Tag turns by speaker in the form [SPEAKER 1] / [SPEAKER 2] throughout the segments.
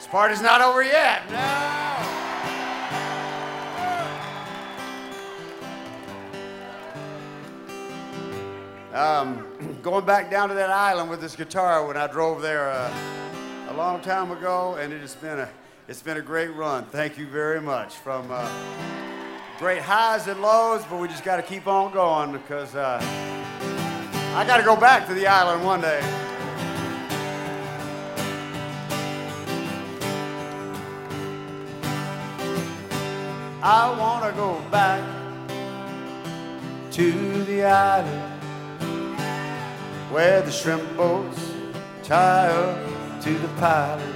[SPEAKER 1] Party's not over yet. No. Going back down to that island with this guitar when I drove there a long time ago, and it's been a great run. Thank you very much. From great highs and lows, but we just got to keep on going because I got to go back to the island one day. I want to go back to the island where the shrimp boats tie up to the pilot.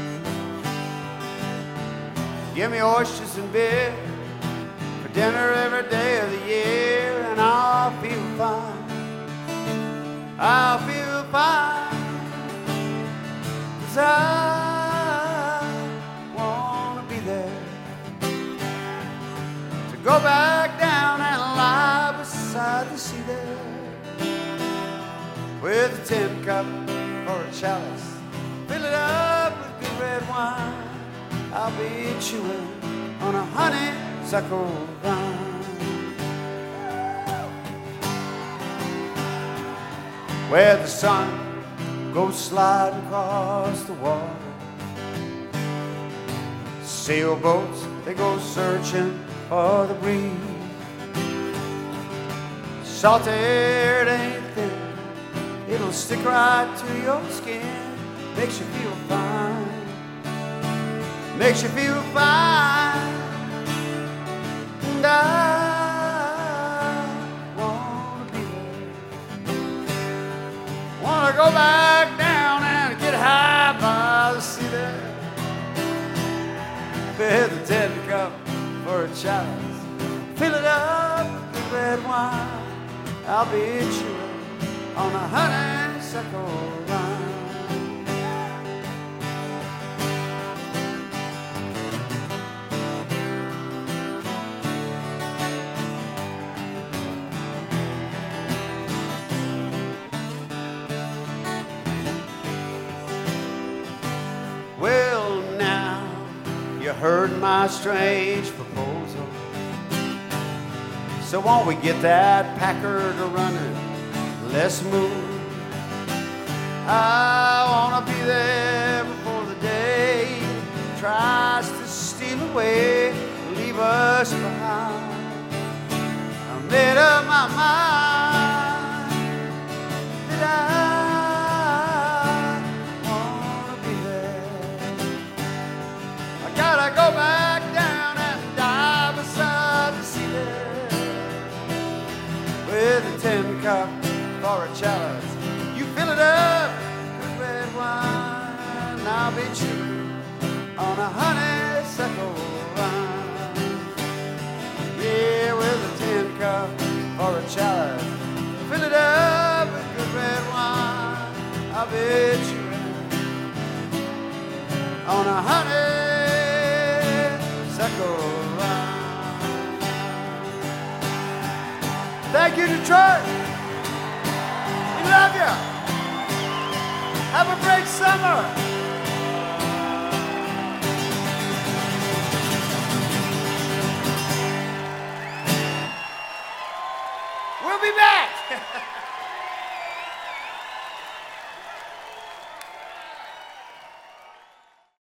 [SPEAKER 1] Give me oysters and beer for dinner every day of the year, and I'll feel fine. I'll feel fine, 'cause I want to be there. Go back down and lie beside the sea there with a tin cup or a chalice. Fill it up with good red wine. I'll be chewing on a honeysuckle vine. Where the sun goes sliding across the water. Sailboats, they go searching for the breeze. Salt air ain't thin, it'll stick right to your skin. Makes you feel fine, makes you feel fine. And I wanna be there. Wanna go back down and get high by the sea there with a tin cup for a chalice. Fill it up with red wine. I'll be chewing on a honeysuckle vine. Well, now you heard my strange proposal, so won't we get that Packard running? Let's move. I wanna be there before the day tries to steal away, leave us behind. I made up my mind that I wanna be there. I gotta go back down and die beside the sea there with a tin cup for a chalice. You fill it up with red wine. I'll be chewing on a honeysuckle vine. Yeah, with a tin cup for a chalice. Fill it up with good red wine. I'll be chewing on a honeysuckle vine. Thank you, Detroit. We love you. Have a great summer.